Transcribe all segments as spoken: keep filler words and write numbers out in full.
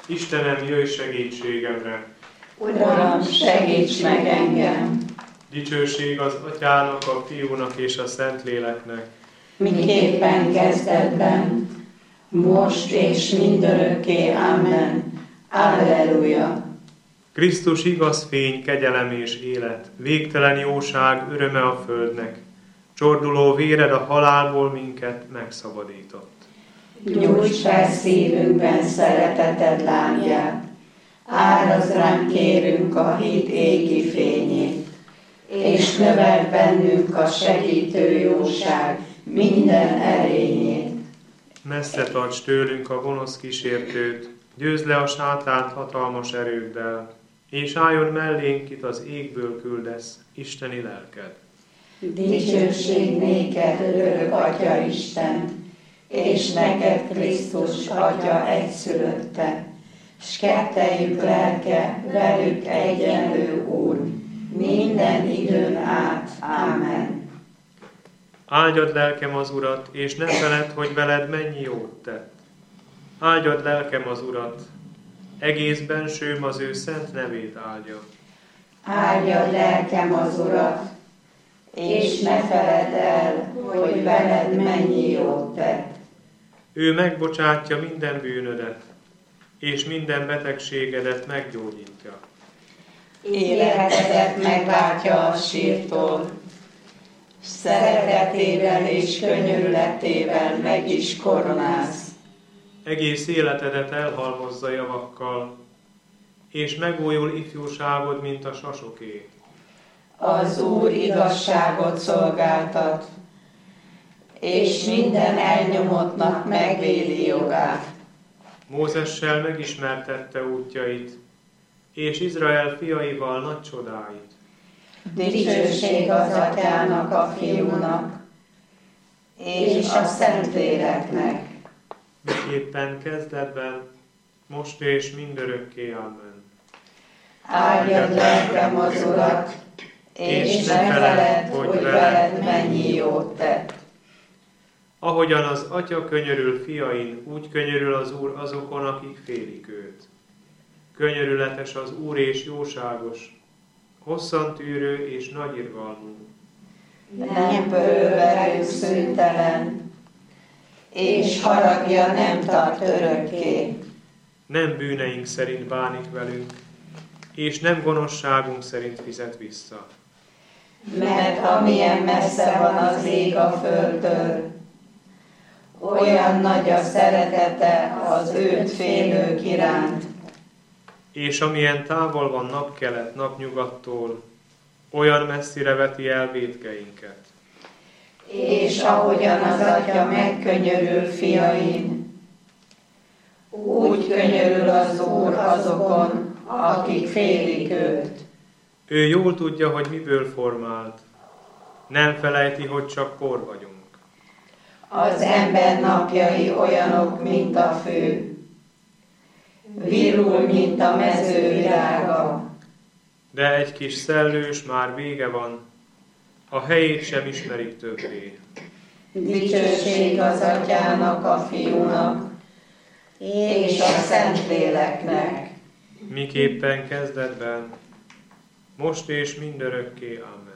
Istenem, jöjj segítségemre! Uram, segíts meg engem! Dicsőség az Atyának, a Fiúnak és a Szentléleknek, miképpen kezdetben, most és mindörökké. Amen. Alleluja! Krisztus igaz fény, kegyelem és élet, végtelen jóság, öröme a földnek. Csorduló véred a halálból minket megszabadított. Gyújts fel szívünkben szereteted lángját, árazd ránk kérünk a hit égi fényét, és növeld bennünk a segítő jóság minden erényét. Messze tarts tőlünk a gonosz kísértőt, győzd le a sátánt hatalmas erőddel, és álljon mellénk, itt az égből küldesz, Isteni lelked. Dicsőség néked, örök Atya Isten, és neked Krisztus Atya egyszülötte, s kettejük lelke velük egyenlő Úr, minden időn át. Amen. Áldjad lelkem az Urat, és ne feledd, hogy veled mennyi jót tett. Áldjad lelkem az Urat, egész bensőm az ő szent nevét áldja. Áldjad lelkem az Urat, és ne feledd el, hogy veled mennyi jót tett. Ő megbocsátja minden bűnödet, és minden betegségedet meggyógyítja. Életedet megváltja a sírtól, szeretetével és könyörületével meg is koronáz. Egész életedet elhalmozza javakkal, és megújul ifjúságod, mint a sasoké. Az Úr igazságot szolgáltat, és minden elnyomottnak megvédi jogát. Mózessel megismertette útjait, és Izrael fiaival nagy csodáit. Dicsőség az Atyának, a Fiúnak, és a Szentléleknek. Miképpen kezdetben, most és mindörökké. Amen. Áldjad lelkem az Urat, és ne feledd, hogy veled mennyi jót tett. Ahogyan az Atya könyörül fiain, úgy könyörül az Úr azokon, akik félik őt. Könyörületes az Úr és jóságos, hosszantűrő és nagy irgalmú. Nem pörög velük szüntelen, és haragja nem tart örökké. Nem bűneink szerint bánik velünk, és nem gonoszságunk szerint fizet vissza. Mert amilyen messze van az ég a földtől, olyan nagy a szeretete az őt félők iránt. És amilyen távol van napkelet napnyugattól, olyan messzire veti el vétkeinket. És ahogyan az Atya megkönyörül fiain, úgy könyörül az Úr azokon, akik félik őt. Ő jól tudja, hogy miből formált. Nem felejti, hogy csak por vagyunk. Az ember napjai olyanok, mint a fő, virul, mint a mező virága. De egy kis szellős már vége van, a helyét sem ismerik többé. Dicsőség az Atyának, a Fiúnak, és a Szentléleknek. Miképpen kezdetben, most és mindörökké. Amen.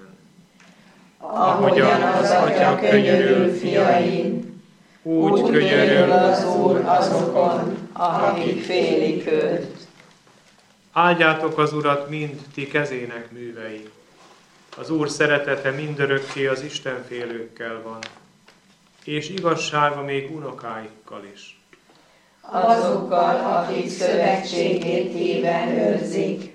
Ahogyan az Atya könyörül fiain, úgy könyörül az Úr azokon, akik félik őt. Áldjátok az Urat mind ti kezének művei. Az Úr szeretete mindörökké az istenfélőkkel van, és igazsága még unokáikkal is. Azokkal, akik szövetségét híven őrzik,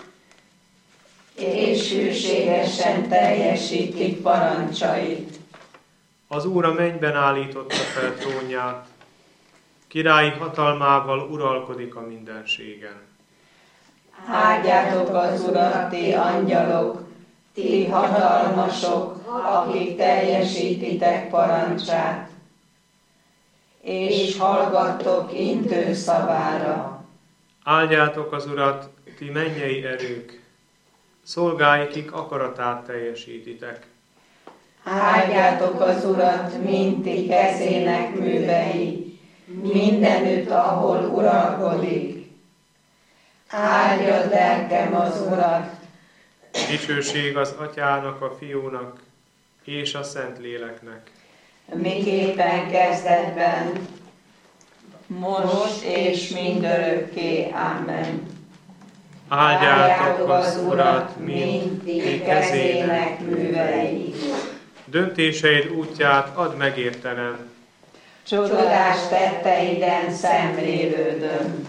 és hűségesen teljesítik parancsait. Az Úr a mennyben állította fel trónját, királyi hatalmával uralkodik a mindenségen. Áldjátok az Urat, ti angyalok, ti hatalmasok, akik teljesítitek parancsát, és hallgattok intő szavára. Áldjátok az Urat, ti mennyei erők, szolgái, kik akaratát teljesítitek. Áldjátok az Urat, mint ti kezének művei, mindenütt, ahol uralkodik, Áldjad lelkem az Urat. Dicsőség az Atyának, a Fiúnak és a Szentléleknek. Miképpen kezdetben, most és mindörökké. Amen. Áldjátok az Urat, mint ti kezének művei. Döntéseid útját add megértenem. Csodás tetteiden szemlélődöm.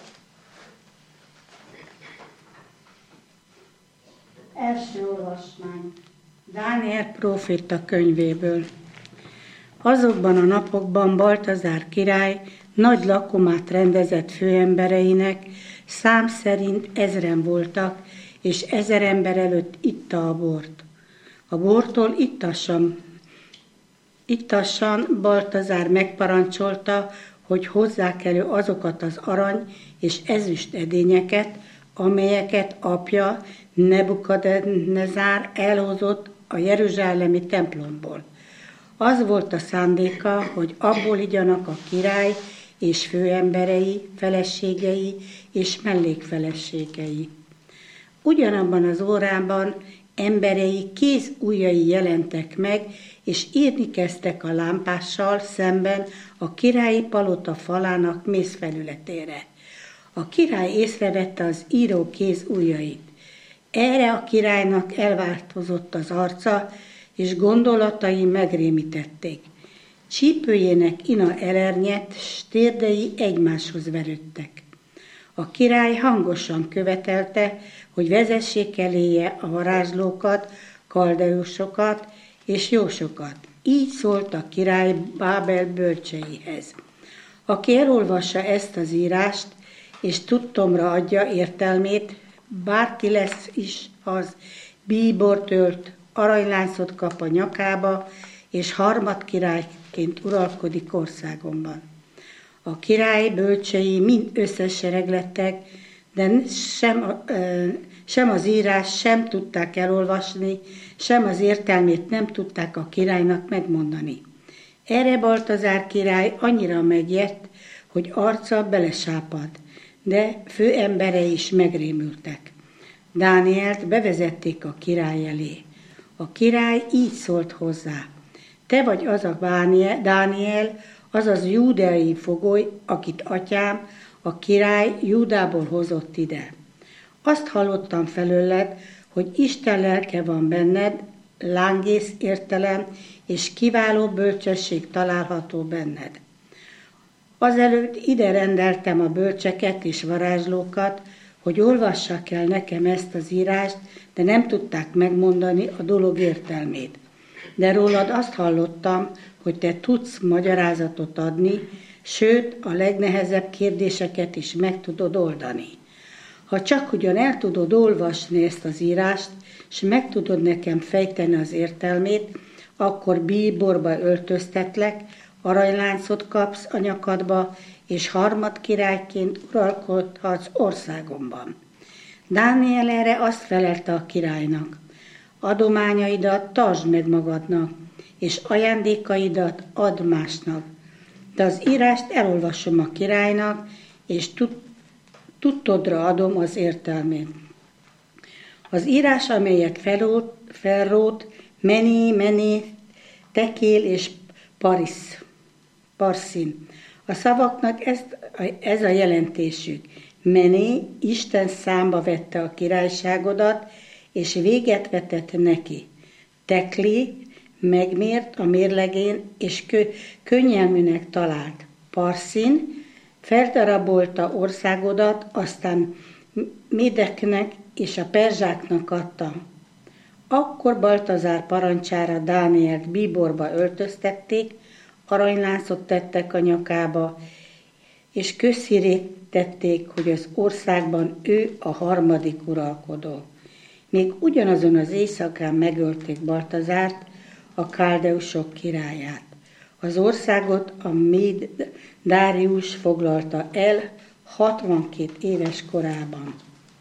Első olvasmány. Dániel próféta könyvéből. Azokban a napokban Baltazár király nagy lakomát rendezett főembereinek, szám szerint ezren voltak, és ezer ember előtt itta a bort. A bortól ittassan, ittassan Baltazár megparancsolta, hogy hozzák elő azokat az arany és ezüst edényeket, amelyeket apja Nebukadnezár elhozott a jeruzsálemi templomból. Az volt a szándéka, hogy abból igyanak a király és főemberei, feleségei és mellékfeleségei. Ugyanabban az órában emberei kéz ujjai jelentek meg, és írni kezdtek a lámpással szemben a királyi palota falának mészfelületére. A király észrevette az író kéz ujjait. Erre a királynak elváltozott az arca, és gondolatai megrémítették. Csípőjének ina elernyett, s térdei egymáshoz verődtek. A király hangosan követelte, hogy vezessék eléje a varázslókat, kaldeusokat és jósokat. Így szólt a király Bábel bölcseihez. Aki elolvassa ezt az írást, és tudtomra adja értelmét, bárki lesz is az, bíbort ölt, aranyláncot kap a nyakába, és harmad királyként uralkodik országomban. A király bölcsei mind összesereglettek, de sem, sem az írás sem tudták elolvasni, sem az értelmét nem tudták a királynak megmondani. Erre Baltazár király annyira megijedt, hogy arca belesápadt, de főemberei is megrémültek. Dánielt bevezették a király elé. A király így szólt hozzá: te vagy az a Dániel, azaz júdeai fogoly, akit atyám, a király Júdából hozott ide. Azt hallottam felőled, hogy Isten lelke van benned, lángész értelem és kiváló bölcsesség található benned. Azelőtt ide rendeltem a bölcseket és varázslókat, hogy olvassák el nekem ezt az írást, de nem tudták megmondani a dolog értelmét. De rólad azt hallottam, hogy te tudsz magyarázatot adni, sőt, a legnehezebb kérdéseket is meg tudod oldani. Ha csak ugyan el tudod olvasni ezt az írást, és meg tudod nekem fejteni az értelmét, akkor bíborba öltöztetlek, aranyláncot kapsz a nyakadba, és harmad királyként uralkodhatsz országomban. Dániel erre azt felelte a királynak: adományaidat tartsd meg magadnak, és ajándékaidat add másnak. De az írást elolvasom a királynak, és tud, tudtodra adom az értelmét. Az írás, amelyet felrót, felrót Meni, Meni, Tekél és Paris, Parszin. A szavaknak ez, ez a jelentésük. Meni, Isten számba vette a királyságodat, és véget vetett neki. Tekli, megmért a mérlegén, és kö, könnyelműnek talált. Parszin, feldarabolta országodat, aztán Médeknek és a perzsáknak adta. Akkor Baltazár parancsára Dánielt bíborba öltöztették, aranyláncot tettek a nyakába, és közhírét tették, hogy az országban ő a harmadik uralkodó. Még ugyanazon az éjszakán megölték Baltazárt, a káldeusok királyát. Az országot a Méd Dárius foglalta el hatvankét éves korában.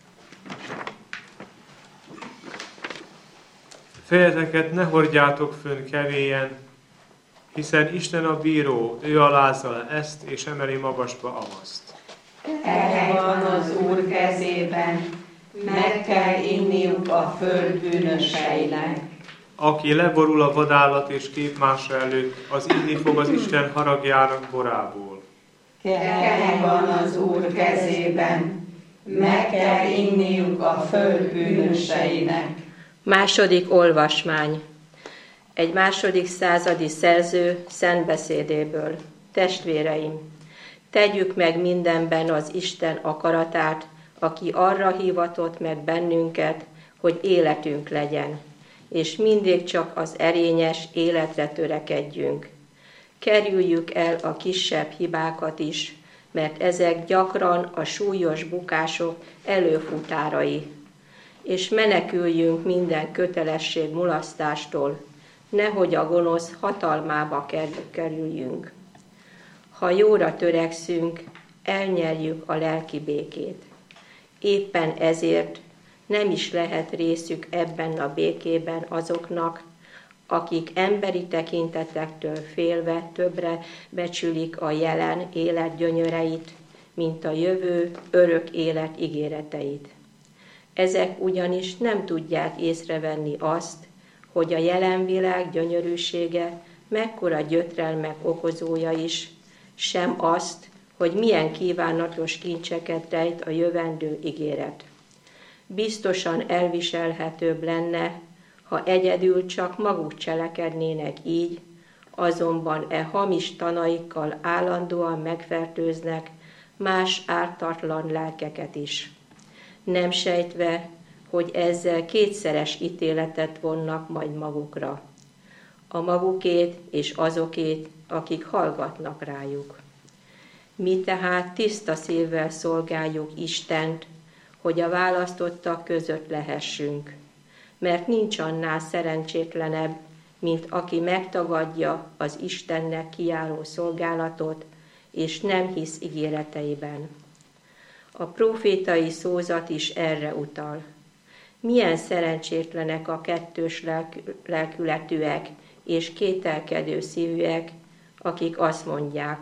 Fejeteket ne hordjátok fönn kevélyen, hiszen Isten a bíró, ő alázza le ezt, és emeli magasba amaszt. Kehely van az Úr kezében, meg kell inniuk a föld bűnöseinek. Aki leborul a vadállat és képmása előtt, az inni fog az Isten haragjának borából. Kehely van az Úr kezében, meg kell inniuk a föld bűnöseinek. Második olvasmány. Egy második századi szerző szentbeszédéből. Testvéreim, tegyük meg mindenben az Isten akaratát, aki arra hivatott meg bennünket, hogy életünk legyen, és mindig csak az erényes életre törekedjünk. Kerüljük el a kisebb hibákat is, mert ezek gyakran a súlyos bukások előfutárai. És meneküljünk minden kötelesség mulasztástól, nehogy a gonosz hatalmába kerüljünk. Ha jóra törekszünk, elnyerjük a lelki békét. Éppen ezért nem is lehet részük ebben a békében azoknak, akik emberi tekintetektől félve többre becsülik a jelen élet gyönyöreit, mint a jövő örök élet ígéreteit. Ezek ugyanis nem tudják észrevenni azt, hogy a jelen világ gyönyörűsége mekkora gyötrelmek okozója is, sem azt, hogy milyen kívánatos kincseket rejt a jövendő ígéret. Biztosan elviselhetőbb lenne, ha egyedül csak maguk cselekednének így, azonban e hamis tanaikkal állandóan megfertőznek más ártatlan lelkeket is. Nem sejtve, hogy ezzel kétszeres ítéletet vonnak majd magukra. A magukét és azokét, akik hallgatnak rájuk. Mi tehát tiszta szívvel szolgáljuk Istent, hogy a választottak között lehessünk, mert nincs annál szerencsétlenebb, mint aki megtagadja az Istennek kijáró szolgálatot, és nem hisz ígéreteiben. A prófétai szózat is erre utal. Milyen szerencsétlenek a kettős lelkületűek és kételkedő szívűek, akik azt mondják,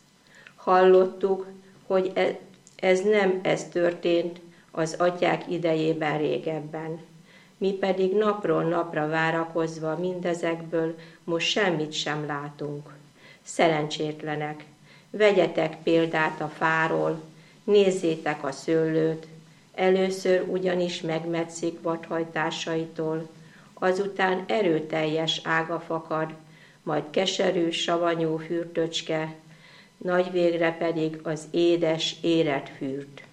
hallottuk, hogy ez nem ez történt az atyák idejében régebben. Mi pedig napról napra várakozva mindezekből most semmit sem látunk. Szerencsétlenek, vegyetek példát a fáról, nézzétek a szőlőt, először ugyanis megmetszik vadhajtásaitól, azután erőteljes ága fakad, majd keserű, savanyú fürtöcske, nagy végre pedig az édes, érett fürt.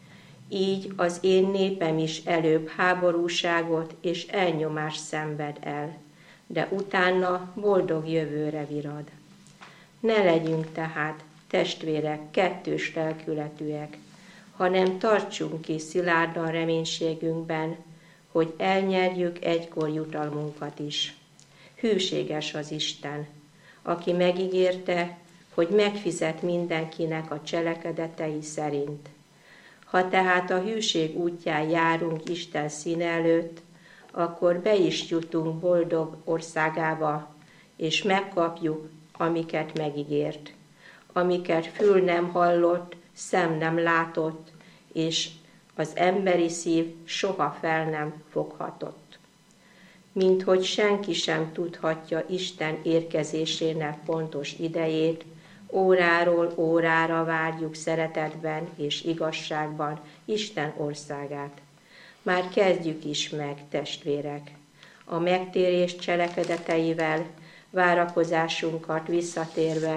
Így az én népem is előbb háborúságot és elnyomást szenved el, de utána boldog jövőre virad. Ne legyünk tehát, testvérek, kettős lelkületűek, hanem tartsunk ki szilárdan reménységünkben, hogy elnyerjük egykor jutalmunkat is. Hűséges az Isten, aki megígérte, hogy megfizet mindenkinek a cselekedetei szerint. Ha tehát a hűség útján járunk Isten színe előtt, akkor be is jutunk boldog országába, és megkapjuk, amiket megígért, amiket fül nem hallott, szem nem látott, és az emberi szív soha fel nem foghatott. Mint hogy senki sem tudhatja Isten érkezésének pontos idejét, óráról órára várjuk szeretetben és igazságban Isten országát. Már kezdjük is meg, testvérek, a megtérés cselekedeteivel, várakozásunkat visszatérve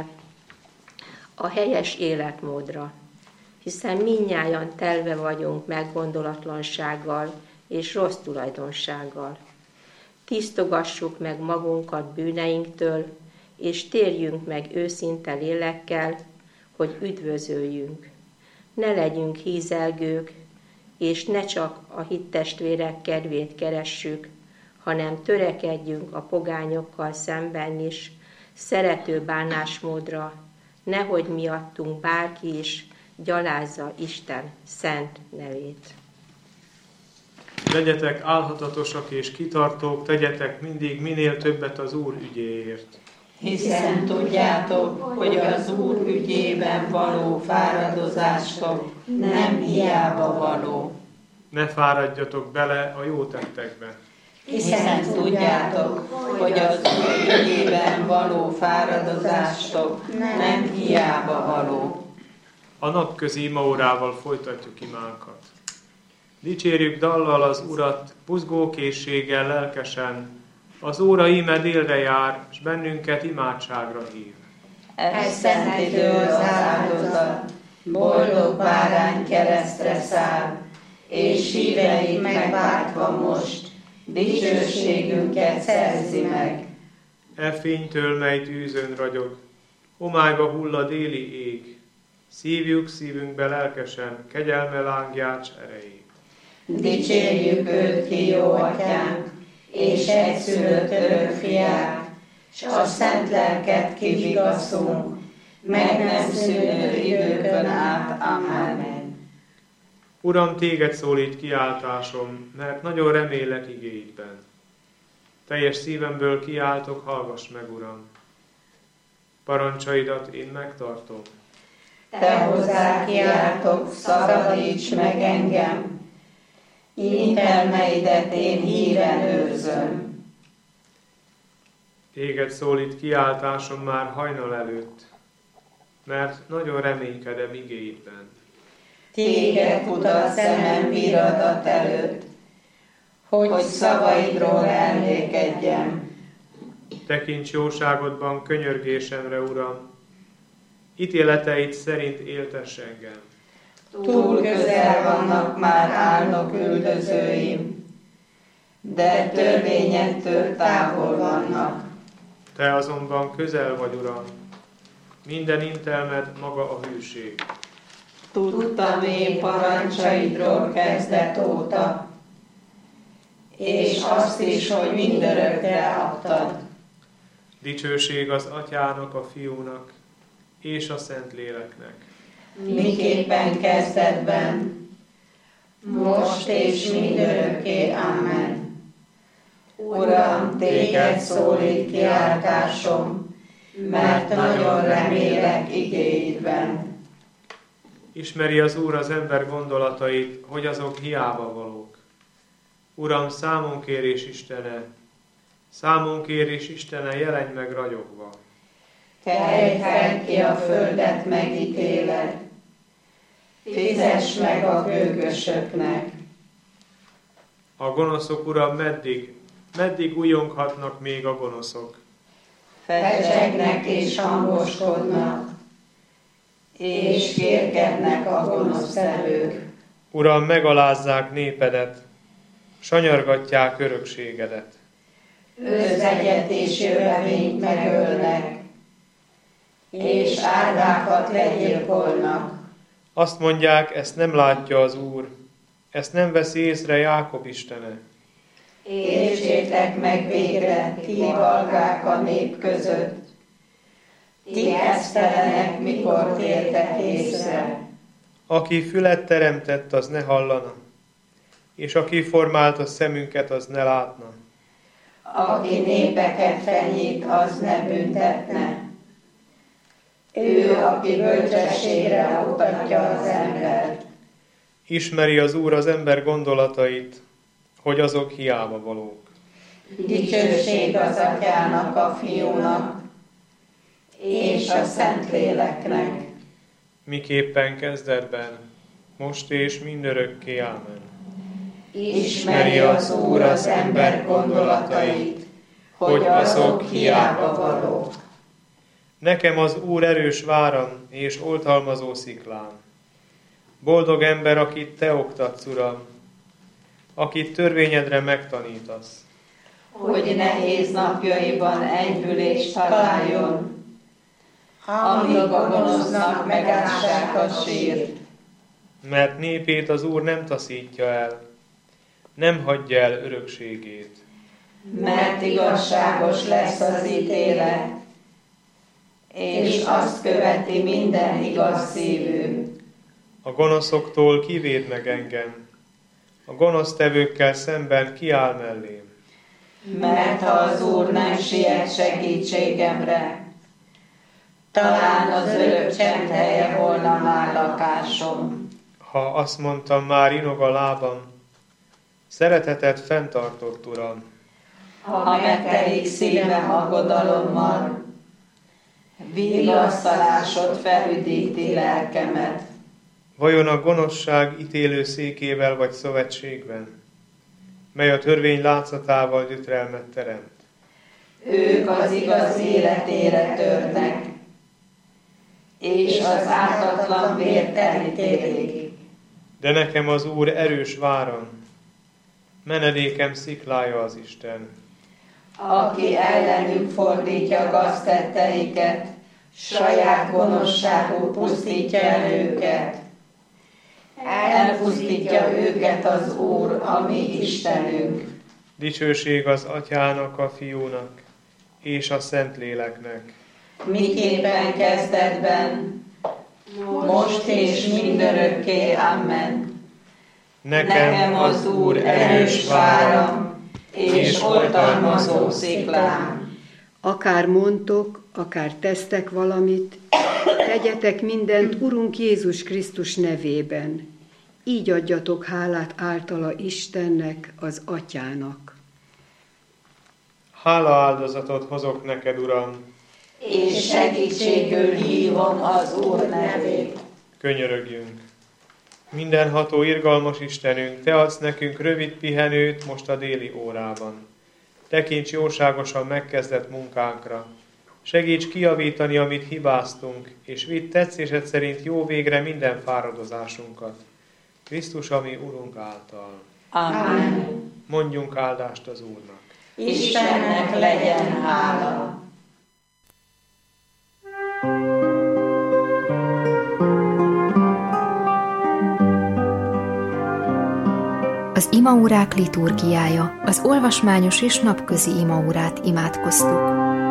a helyes életmódra, hiszen mindnyájan telve vagyunk meggondolatlansággal és rossz tulajdonsággal. Tisztogassuk meg magunkat bűneinktől, és térjünk meg őszinte lélekkel, hogy üdvözöljünk. Ne legyünk hízelgők, és ne csak a hittestvérek kedvét keressük, hanem törekedjünk a pogányokkal szemben is, szerető bánásmódra, nehogy miattunk bárki is gyalázza Isten szent nevét. Legyetek álhatatosak és kitartók, tegyetek mindig minél többet az Úr ügyéért. Hiszen tudjátok, hogy az Úr ügyében való fáradozástok nem hiába való. Ne fáradjatok bele a jó tettekbe. Hiszen tudjátok, hogy az Úr ügyében való fáradozástok nem hiába való. A napközi imaórával folytatjuk imánkat. Dicsérjük dallal az Urat, buzgókészséggel, lelkesen. Az óra íme délre jár, s bennünket imádságra hív. Ez szent idő az áldozat, boldog bárány keresztre száll, és híveit megváltva most, dicsőségünket szerzi meg. E fénytől, mely tűzön ragyog, homályba hull a déli ég, szívjuk szívünkbe lelkesen, kegyelme lángját s erejét. Dicsérjük őt ki, jó atyánk, és egyszülött örök fiát, s a szent lelket kivigaszunk, meg nem szűnő időkön át. Amen. Uram, téged szólít kiáltásom, mert nagyon remélek igéidben. Teljes szívemből kiáltok, hallgass meg, Uram. Parancsaidat én megtartom. Te hozzá kiáltok, szabadíts meg engem, intelmeidet én híven őrzöm. Téged szólít kiáltásom már hajnal előtt, mert nagyon reménykedem igéidben. Téged fut a szemem bíradat előtt, hogy szavaidról emlékedjem. Tekints jóságodban könyörgésemre, Uram, ítéleteid szerint éltess engem. Túl közel vannak már álnok üldözőim, de törvényettől távol vannak. Te azonban közel vagy, Uram, minden intelmed maga a hűség. Tudtam én parancsaidról kezdet óta, és azt is, hogy mindörökre adtad. Dicsőség az Atyának, a Fiúnak és a Szentléleknek. Miképpen kezdetben, most és mindörökké. Amen. Uram, téged szólít kiáltásom, mert nagyon remélek igéidben. Ismeri az Úr az ember gondolatait, hogy azok hiába valók. Uram, számonkérés Istene, számonkérés Istene, jelenj meg ragyogva. Kelj fel ki a földet megítéled, fizess meg a gőgösöknek. A gonoszok, Uram, meddig, meddig ujjonghatnak még a gonoszok? Fecsegnek és hangoskodnak, és kérkednek a gonosztevők. Uram, megalázzák népedet, sanyargatják örökségedet. Özvegyet és jövevényt megölnek, és árvákat legyilkolnak. Azt mondják, ezt nem látja az Úr, ezt nem veszi észre Jákob Istene. Értsétek meg végre, ti valgák a nép között. Ti esztelenek, mikor tértek észre. Aki fület teremtett, az ne hallana, és aki formált a szemünket, az ne látna. Aki népeket fenyít, az ne büntetne. Ő, aki bölcsességre oktatja az embert. Ismeri az Úr az ember gondolatait, hogy azok hiába valók. Dicsőség az Atyának, a Fiúnak, és a Szentléleknek. Miképpen kezdetben, most és mindörökké. Ámen. Ismeri az Úr az ember gondolatait, hogy azok hiába valók. Nekem az Úr erős váram és oltalmazó sziklám. Boldog ember, akit te oktatsz, Uram, akit törvényedre megtanítasz. Hogy nehéz napjaiban enyhülést találjon, amíg a gonosznak megássák a sírt. Mert népét az Úr nem taszítja el, nem hagyja el örökségét. Mert igazságos lesz az ítélet, és azt követi minden igaz szívű. A gonoszoktól kivéd meg engem, a gonosztevőkkel szemben kiáll mellém. mert ha az Úr nem siet segítségemre, talán az örök csend helye volna már lakásom. Ha azt mondtam, már inog a lábam, szeretetet fenntartott, Uram. Ha megtelik szívem aggodalommal, vigasztalásod felüdíti lelkemet. Vajon a gonoszság ítélő székével vagy szövetségben, mely a törvény látszatával gyötrelmet teremt? Ők az igaz életére törnek, és az ártatlan vért elítélik. De nekem az Úr erős váram, menedékem sziklája az Isten. Aki ellenük fordítja gaztetteiket, saját gonoszságú pusztítja el őket. Elpusztítja őket az Úr, a mi Istenünk. Dicsőség az Atyának, a Fiúnak és a Szentléleknek. Miképpen kezdetben, most és mindörökké. Amen. Nekem, Nekem az Úr erős váram, és oltalmazó sziklám. Akár mondtok, akár tesztek valamit, tegyetek mindent Urunk Jézus Krisztus nevében. Így adjatok hálát általa Istennek, az Atyának. Hála áldozatot hozok neked, Uram, És segítségül hívom az Úr nevét. könyörögjünk. Mindenható, irgalmas Istenünk, Te adsz nekünk rövid pihenőt most a déli órában. Tekints jóságosan megkezdett munkánkra. Segíts kijavítani, amit hibáztunk, és vidd tetszésed szerint jó végre minden fáradozásunkat. Krisztus, ami Urunk által. Amen. Mondjunk áldást az Úrnak. Istennek legyen hála. Az imaórák liturgiája, az olvasmányos és napközi imaórát imádkoztuk.